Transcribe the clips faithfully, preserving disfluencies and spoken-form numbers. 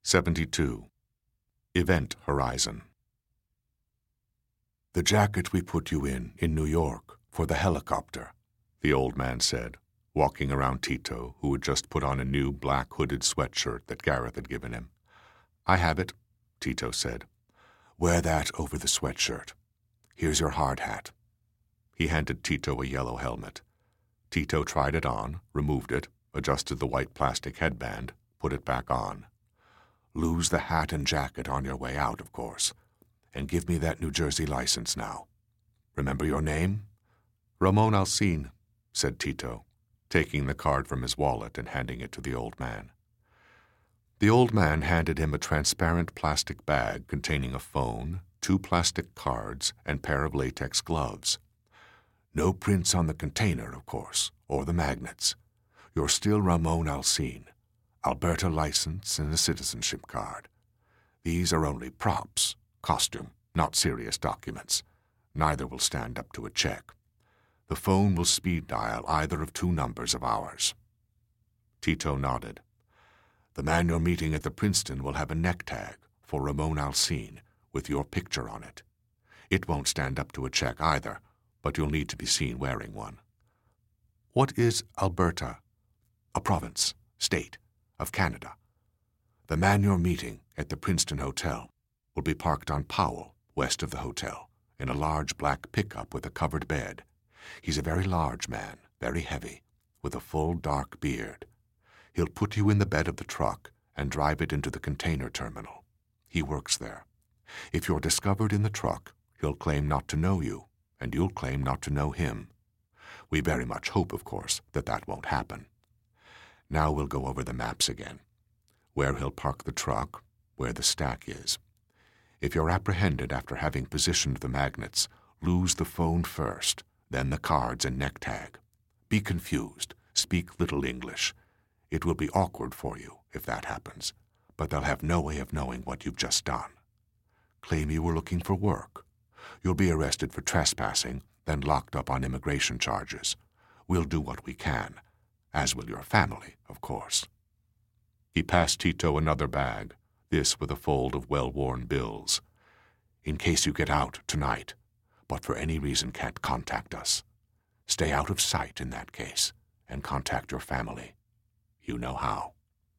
seventy-two. Event Horizon. "The jacket we put you in, in New York, for the helicopter," the old man said, walking around Tito, who had just put on a new black hooded sweatshirt that Gareth had given him. "I have it," Tito said. "Wear that over the sweatshirt. Here's your hard hat." He handed Tito a yellow helmet. Tito tried it on, removed it, adjusted the white plastic headband, put it back on. "Lose the hat and jacket on your way out, of course. And give me that New Jersey license now. Remember your name?" "Ramon Alcine," said Tito, taking the card from his wallet and handing it to the old man. The old man handed him a transparent plastic bag containing a phone, two plastic cards, and pair of latex gloves. "No prints on the container, of course, or the magnets. You're still Ramon Alcine. Alberta license and a citizenship card. These are only props, costume, not serious documents. Neither will stand up to a check. The phone will speed dial either of two numbers of ours." Tito nodded. "The man you're meeting at the Princeton will have a neck tag for Ramon Alcine with your picture on it. It won't stand up to a check either, but you'll need to be seen wearing one." "What is Alberta?" "A province, state, of Canada. The man you're meeting at the Princeton Hotel will be parked on Powell, west of the hotel, in a large black pickup with a covered bed. He's a very large man, very heavy, with a full dark beard. He'll put you in the bed of the truck and drive it into the container terminal. He works there. If you're discovered in the truck, he'll claim not to know you, and you'll claim not to know him. We very much hope, of course, that that won't happen. Now we'll go over the maps again. Where he'll park the truck, where the stack is. If you're apprehended after having positioned the magnets, lose the phone first, then the cards and neck tag. Be confused, speak little English. It will be awkward for you if that happens, but they'll have no way of knowing what you've just done. Claim you were looking for work. You'll be arrested for trespassing, then locked up on immigration charges. We'll do what we can, as will your family, of course." He passed Tito another bag, this with a fold of well-worn bills. "In case you get out tonight, but for any reason can't contact us, stay out of sight in that case, and contact your family. You know how."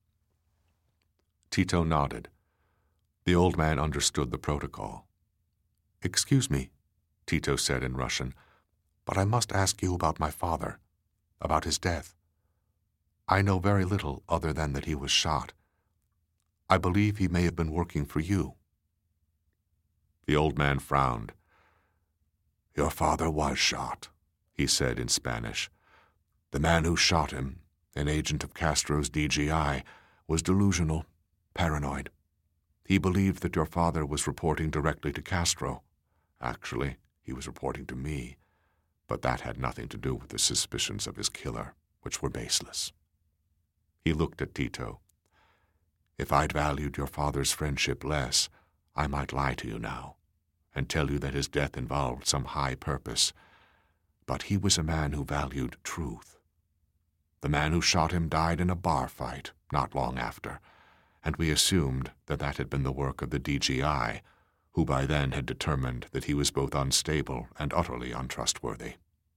Tito nodded. The old man understood the protocol. "Excuse me," Tito said in Russian, "but I must ask you about my father, about his death. I know very little other than that he was shot. I believe he may have been working for you." The old man frowned. "Your father was shot," he said in Spanish. "The man who shot him, an agent of Castro's D G I, was delusional, paranoid. He believed that your father was reporting directly to Castro. Actually, he was reporting to me, but that had nothing to do with the suspicions of his killer, which were baseless." He looked at Tito. "If I'd valued your father's friendship less, I might lie to you now, and tell you that his death involved some high purpose. But he was a man who valued truth. The man who shot him died in a bar fight not long after, and we assumed that that had been the work of the D G I, who by then had determined that he was both unstable and utterly untrustworthy."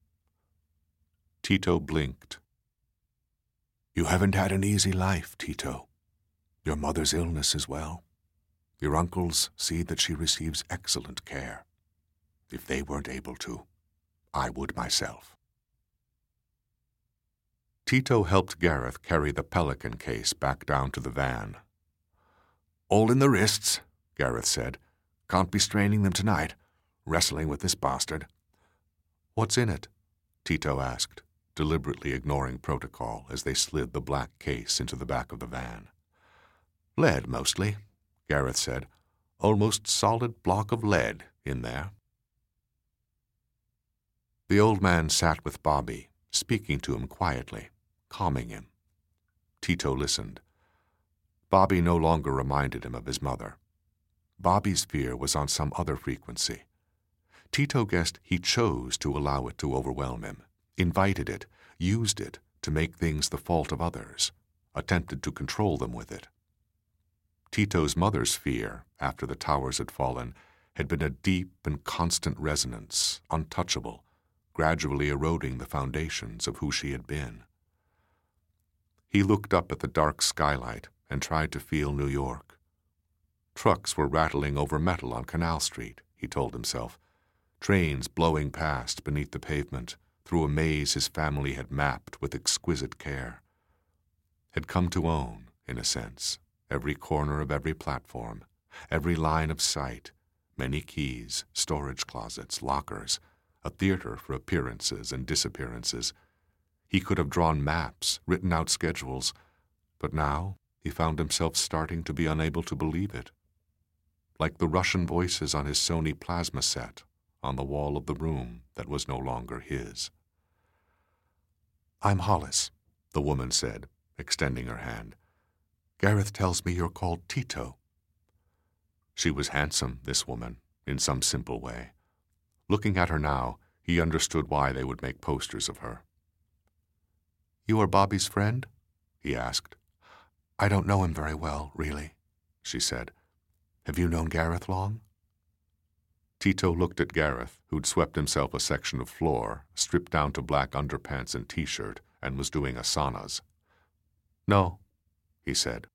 Tito blinked. "You haven't had an easy life, Tito. Your mother's illness as well. Your uncles see that she receives excellent care. If they weren't able to, I would myself." Tito helped Gareth carry the Pelican case back down to the van. "All in the wrists," Gareth said. "Can't be straining them tonight, wrestling with this bastard." "What's in it?" Tito asked, deliberately ignoring protocol as they slid the black case into the back of the van. "Lead, mostly," Gareth said. "Almost solid block of lead in there." The old man sat with Bobby, speaking to him quietly, calming him. Tito listened. Bobby no longer reminded him of his mother. Bobby's fear was on some other frequency. Tito guessed he chose to allow it to overwhelm him, invited it, used it to make things the fault of others, attempted to control them with it. Tito's mother's fear, after the towers had fallen, had been a deep and constant resonance, untouchable, gradually eroding the foundations of who she had been. He looked up at the dark skylight and tried to feel New York. Trucks were rattling over metal on Canal Street, he told himself, trains blowing past beneath the pavement through a maze his family had mapped with exquisite care, had come to own, in a sense, every corner of every platform, every line of sight, many keys, storage closets, lockers, a theater for appearances and disappearances. He could have drawn maps, written out schedules, but now he found himself starting to be unable to believe it. Like the Russian voices on his Sony plasma set on the wall of the room that was no longer his. "I'm Hollis," the woman said, extending her hand. "Gareth tells me you're called Tito." She was handsome, this woman, in some simple way. Looking at her now, he understood why they would make posters of her. "You are Bobby's friend?" he asked. "I don't know him very well, really," she said. "Have you known Gareth long?" Tito looked at Gareth, who'd swept himself a section of floor, stripped down to black underpants and t-shirt, and was doing asanas. "No," he said.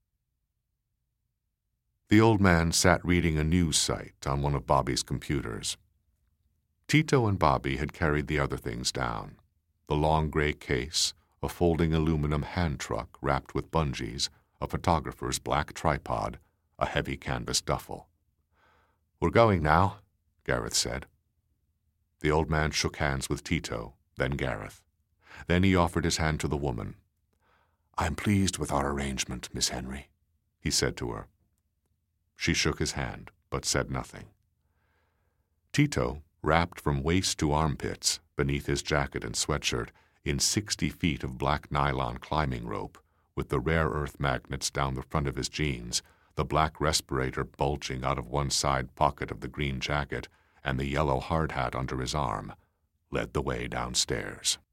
The old man sat reading a news site on one of Bobby's computers. Tito and Bobby had carried the other things down. The long gray case, a folding aluminum hand truck wrapped with bungees, a photographer's black tripod, a heavy canvas duffel. "We're going now," Gareth said. The old man shook hands with Tito, then Gareth. Then he offered his hand to the woman. "I'm pleased with our arrangement, Miss Henry," he said to her. She shook his hand, but said nothing. Tito, wrapped from waist to armpits, beneath his jacket and sweatshirt, in sixty feet of black nylon climbing rope, with the rare earth magnets down the front of his jeans, the black respirator bulging out of one side pocket of the green jacket, and the yellow hard hat under his arm, led the way downstairs.